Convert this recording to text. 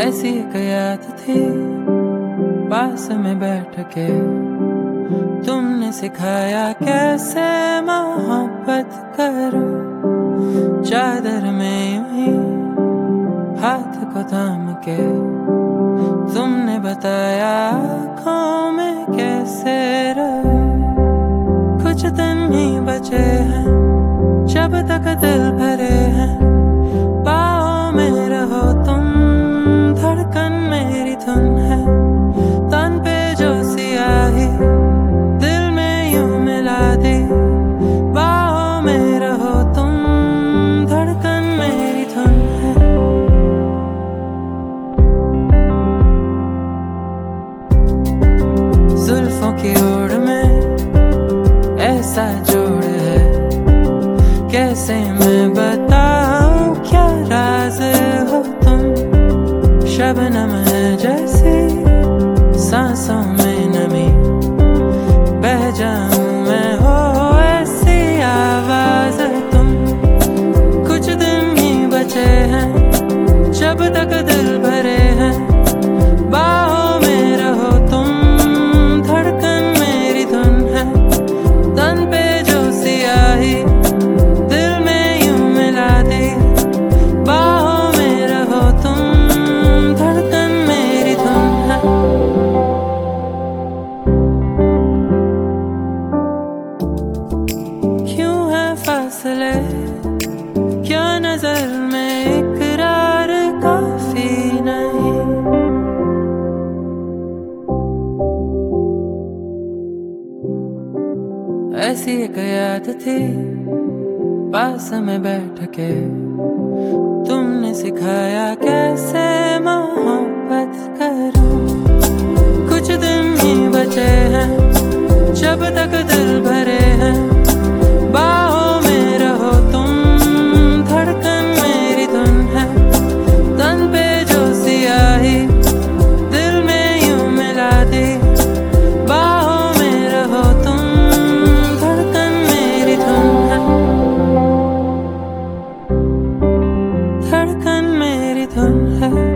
ऐसी एक याद थी पास में बैठ के, तुमने सिखाया कैसे मोहब्बत करूं। चादर में यूं ही हाथ को थाम के तुमने बताया आँखों में कैसे रहूं। कुछ दिन ही बचे हैं जब तक दिल भरे हैं, बाहों में रहो तुम, धड़कन मेरी धुन है। तन पे जो सियाही दिल में यूं मिला दी, बाहों में रहो तुम, धड़कन मेरी धुन है। जुल्फों की ओर में ऐसा जोड़ है, कैसे मैं बताऊं क्या राज हो तुम। शबनम है जैसी सांसों में नमी, बह जाऊं मैं हो ऐसी आवाज तुम। कुछ दिन ही बचे हैं जब तक दिल भरे हैं, बाहों में रहो तुम, धड़कन मेरी धुन है। तन पे जो सियाही दिल में यूं मिला दी, बाहों में रहो तुम, धड़कन मेरी धुन है। क्यों है फासले, क्या नजर में इकरार काफी नहीं। ऐसी एक याद थी पास में बैठ के, तुमने सिखाया कैसे मोहब्बत करूं। कुछ दिन ही बचे हैं जब तक दिल भरे हैं, बाहों में रहो तुम, धड़कन मेरी धुन है। तन पे जो सियाही दिल में यूं मिला दी, बाहों में रहो तुम, धड़कन मेरी धुन है। धड़कन मेरी धुन है।